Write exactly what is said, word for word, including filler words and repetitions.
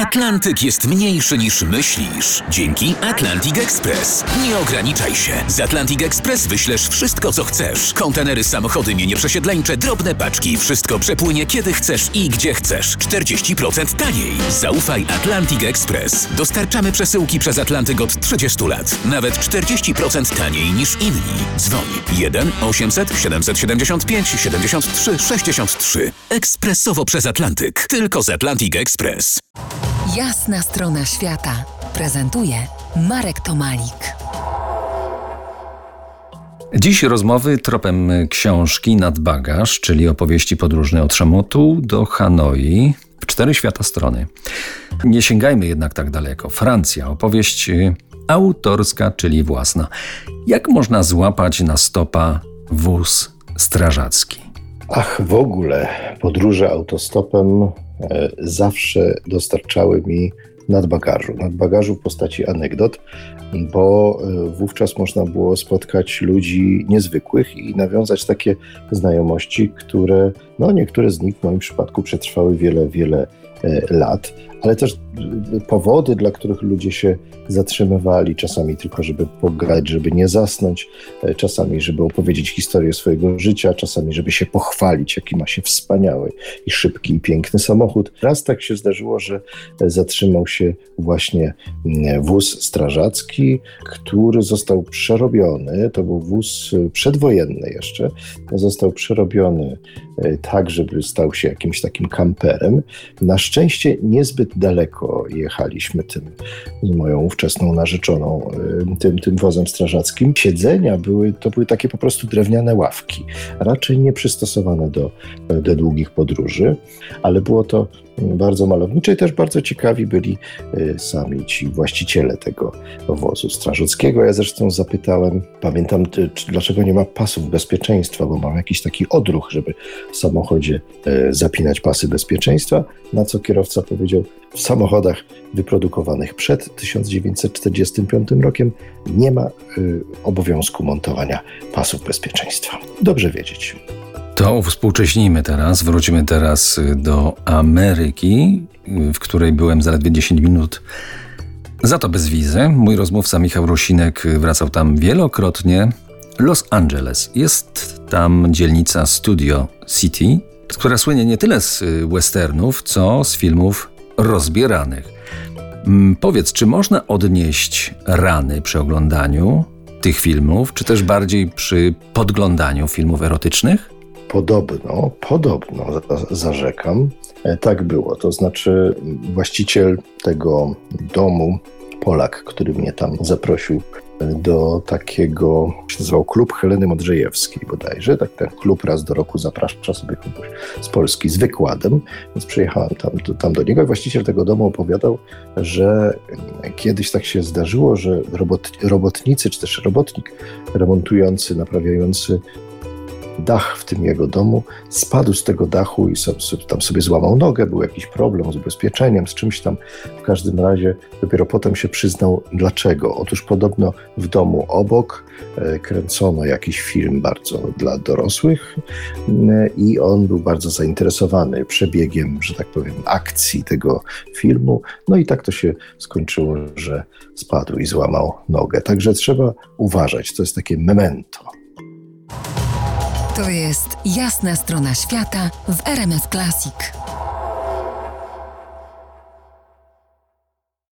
Atlantyk jest mniejszy niż myślisz. Dzięki Atlantic Express. Nie ograniczaj się. Z Atlantic Express wyślesz wszystko, co chcesz. Kontenery, samochody, mienie przesiedleńcze, drobne paczki. Wszystko przepłynie kiedy chcesz i gdzie chcesz. czterdzieści procent taniej. Zaufaj Atlantic Express. Dostarczamy przesyłki przez Atlantyk od trzydziestu lat. Nawet czterdzieści procent taniej niż inni. Dzwoń jeden osiemset siedemset siedemdziesiąt pięć siedemdziesiąt trzy sześćdziesiąt trzy. Ekspresowo przez Atlantyk. Tylko z Atlantic Express. Jasna strona świata prezentuje Marek Tomalik. Dziś rozmowy tropem książki Nadbagaż, czyli opowieści podróżne od Szamotu do Hanoi w cztery świata strony. Nie sięgajmy jednak tak daleko. Francja, opowieść autorska, czyli własna. Jak można złapać na stopa wóz strażacki? Ach, w ogóle podróże autostopem e, zawsze dostarczały mi nadbagażu. Nadbagażu w postaci anegdot, bo e, wówczas można było spotkać ludzi niezwykłych i nawiązać takie znajomości, które, no niektóre z nich w moim przypadku przetrwały wiele, wiele e, lat, ale też e, powody, dla których ludzie się zatrzymywali, czasami tylko żeby pograć, żeby nie zasnąć, e, czasami żeby opowiedzieć historię swojego życia, czasami żeby się pochwalić, jaki ma się wspaniały i szybki i piękny samochód. Raz tak się zdarzyło, że e, zatrzymał się właśnie e, wóz strażacki, który został przerobiony, to był wóz przedwojenny jeszcze, został przerobiony e, tak, żeby stał się jakimś takim kamperem. Na szczęście niezbyt daleko jechaliśmy tym z moją ówczesną narzeczoną, tym, tym wozem strażackim. Siedzenia były, to były takie po prostu drewniane ławki, raczej nie przystosowane do, do długich podróży, ale było to bardzo malownicze i też bardzo ciekawi byli sami ci właściciele tego wozu strażackiego. Ja zresztą zapytałem, pamiętam, czy, dlaczego nie ma pasów bezpieczeństwa, bo mam jakiś taki odruch, żeby w samochodzie zapinać pasy bezpieczeństwa, na co kierowca powiedział: w samochodach wyprodukowanych przed tysiąc dziewięćset czterdziestym piątym rokiem nie ma y, obowiązku montowania pasów bezpieczeństwa. Dobrze wiedzieć. To uwspółcześnijmy teraz, wrócimy teraz do Ameryki, w której byłem zaledwie dziesięć minut, za to bez wizy. Mój rozmówca Michał Rusinek wracał tam wielokrotnie. Los Angeles. Jest tam dzielnica Studio City, która słynie nie tyle z westernów, co z filmów rozbieranych. Powiedz, czy można odnieść rany przy oglądaniu tych filmów, czy też bardziej przy podglądaniu filmów erotycznych? Podobno, podobno zarzekam, tak było. To znaczy właściciel tego domu, Polak, który mnie tam zaprosił do takiego, się nazywał Klub Heleny Modrzejewskiej bodajże. Tak, ten klub raz do roku zaprasza sobie kogoś z Polski z wykładem, więc przyjechałem tam, tam do niego i właściciel tego domu opowiadał, że kiedyś tak się zdarzyło, że robot, robotnicy, czy też robotnik remontujący, naprawiający dach w tym jego domu, spadł z tego dachu i tam sobie złamał nogę, był jakiś problem z ubezpieczeniem, z czymś tam. W każdym razie dopiero potem się przyznał, dlaczego. Otóż podobno w domu obok e, kręcono jakiś film bardzo dla dorosłych e, i on był bardzo zainteresowany przebiegiem, że tak powiem, akcji tego filmu. No i tak to się skończyło, że spadł i złamał nogę. Także trzeba uważać, to jest takie memento. To jest Jasna strona świata w R M F Classic.